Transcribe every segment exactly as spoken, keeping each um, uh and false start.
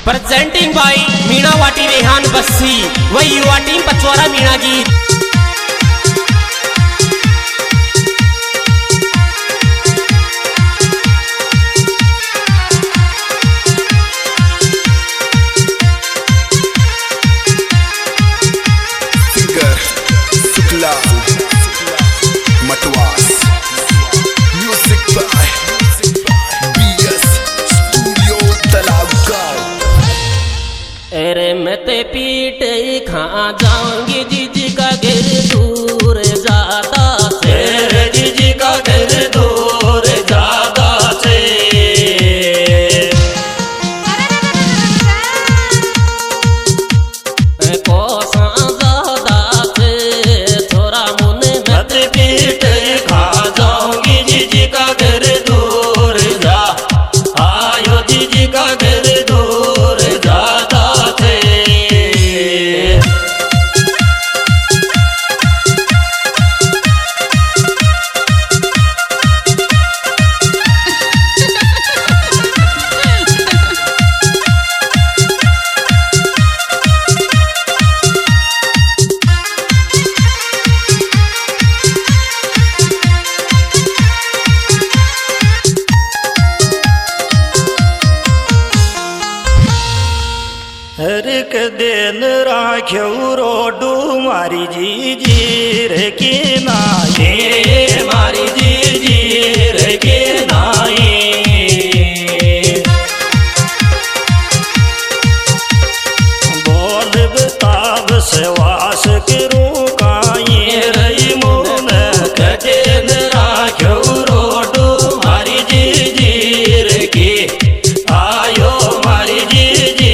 Presenting by Meena वाटी रेहान बस्सी व युवा टीम पचवारा मीणा गीत। अरे मैं ते पीट खा जाऊंगी जीजी का घर दूर ज्यादा से, जीजी का घर दूर ज्यादा से। कोसा ज्यादा से थोड़ा मुन मैं ते पीट खा जाऊंगी जीजी का घर दूर जा, आयो जीजी का घर दूर ज्यादा। हर के दिन राख्यो रोडू मारी जीजी रे की नाई, मारी जीजी रे की नाई। बोल बताब से वास करूं काई रही मुन के दिन राख्यो रोडू मारी जीजी रे की, आयो मारी जीजी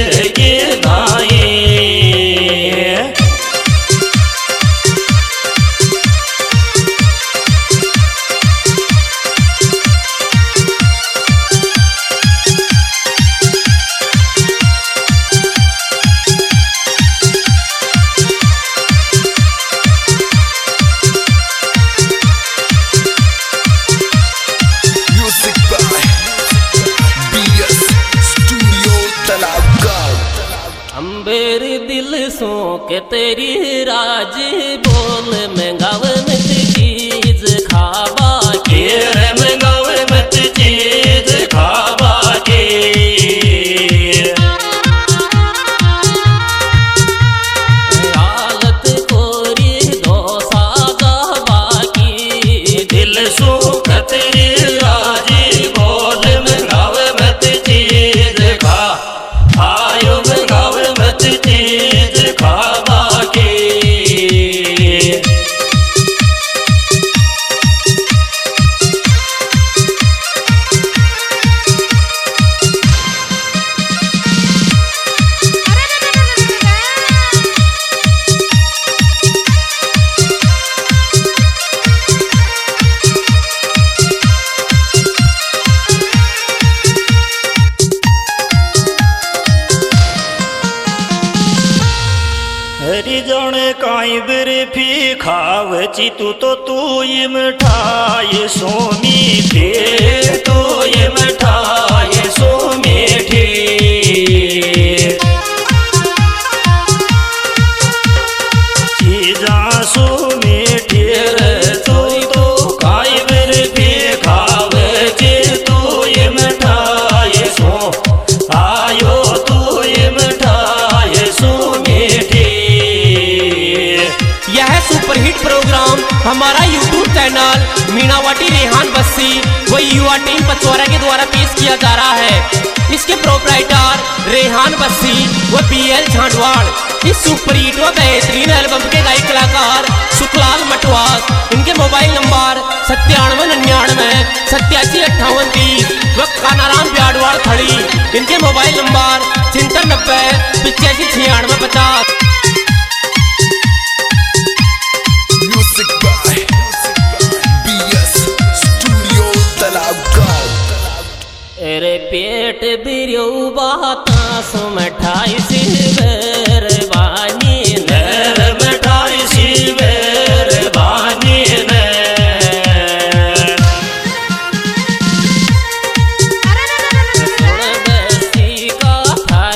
अंबेर दिल सो के तेरी राज बोल में गाँव में चीज खावा के, रे में गाँव में चीज खावा के। हालत कोरी दोसा गावा की दिल सो के तेरी राज बोल में गाँव में चीज खा, आयो में गाँव चीज खावा के। हरी जने काई बर्फी खावची तू तो तू ये मिठाई सो मीठे, तू ये मिठाई सो मीठे। चीजा सो मीठे रे तू तो काई बर्फी खावची तू ये मिठाई सो, आयो तू ये मिठाई सो मीठे। यह सुपरहिट प्रोग्राम हमारा YouTube channel Meenawati Rehan Bassi व युवा टीम पचवारा के द्वारा पेश किया जा रहा है। इसके प्रोपराइटर रेहान बस्सी व बी एल झांडवाड़। इस सुपरहिट व बेहतरीन एल्बम के गायक कलाकार सुखलाल मटवास। इनके मोबाइल नंबर सत्तानवे निन्यानवे सत्यासी अट्ठावन तीस व कानाराम ब्याडवाड़ खड़ी। इनके मोबाइल नंबर छिहत्तर नब्बे पिचासी छियानवे पचास। अरे पेट बिरियो बाता सो मिठाई सी बेर बानी नर मिठाई सी बेर बानी ने। सुन बसी का था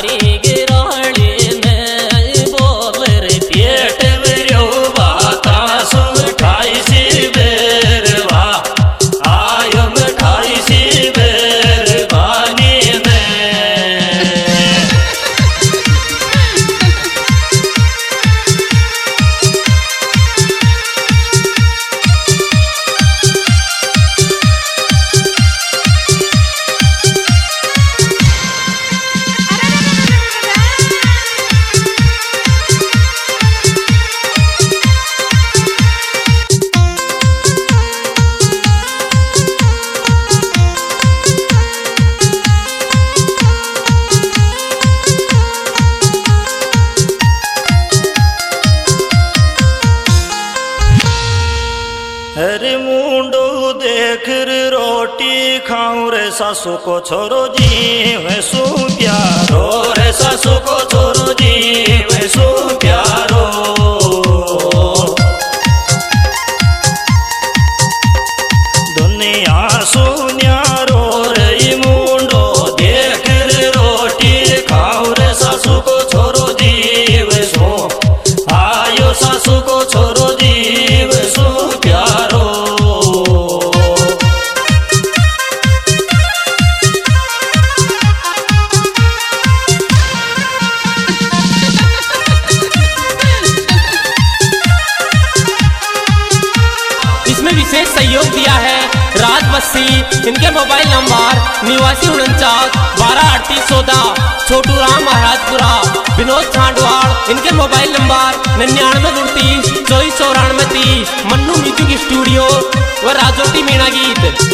सासू को छोरो जीव सु प्यारो रे सासू को छोरो जीव सु प्यारो दुनिया सुन्यारो रे मुंडो देख रे रोटी खाओ रे सासू को छोरो जीव सु आयो सासू को छोरो जीव सु प्यारो विशेष सहयोग दिया है राज बस्सी, इनके मोबाइल नंबर निवासी उनचास बारह अड़तीस चौदह, छोटू राम महाराजपुरा, विनोद छांडवाड़, इनके मोबाइल नंबर निन्यानवे उनतीस चौबीस चौरानवे तीस, मन्नू म्यूजिक स्टूडियो व राजोटी मीणा गीत।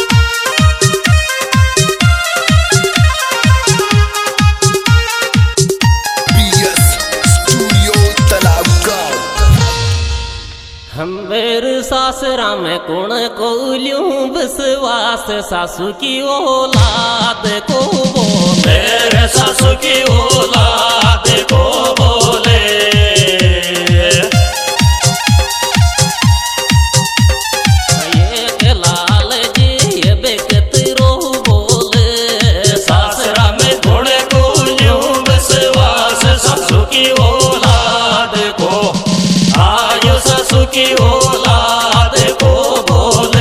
हम बेर सासरा में कौन को ल्यूं विश्वास सासू की औलाद को बोले मेरे सासू की औलाद को बोले ये के लाल जी ये बेकत रो बोले सासरा में कौन को ल्यूं विश्वास सासू की औलाद को आयो सासू की औलाद को बोले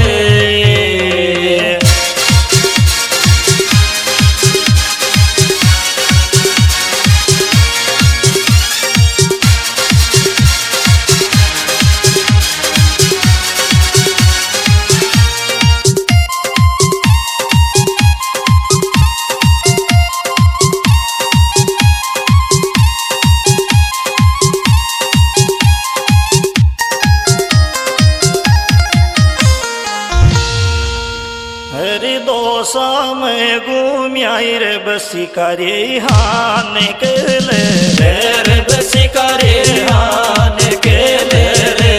दोसा में घूमियाई रे बसी करे हान के ले रे बसी करे हान के ले रे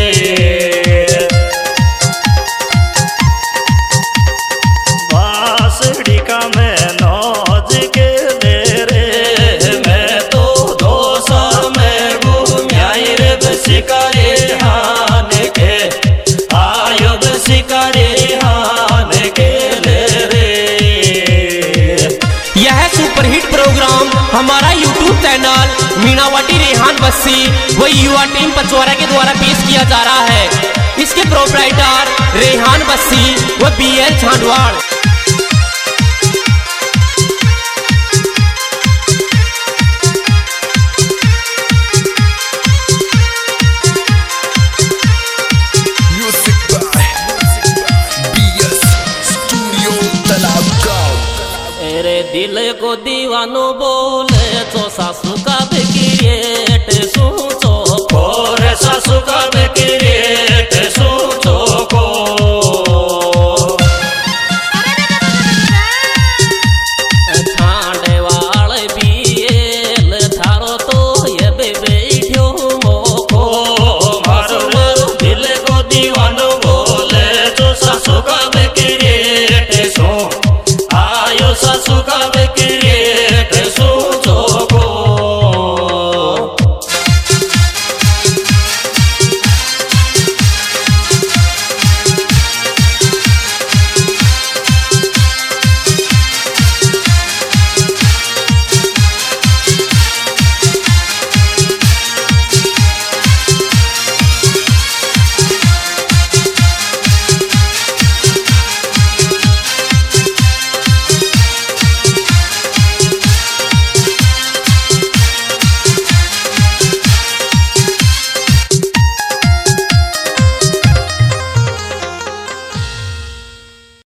बांसुरी का मैं नौज के ले रे मैं तो दोसा में घूमियाई रे बसी करे हान के आयो बसी करे हान के सुपरहिट प्रोग्राम हमारा यूट्यूब चैनल मीनावटी रेहान बस्सी व युवा टीम पचौरा के द्वारा पेश किया जा रहा है। इसके प्रोपराइटर रेहान बस्सी व बी एल छांडवाड़। दिल को दीवानो बोले तो सासू का क्रिएट सोचो और सासू का क्रिएट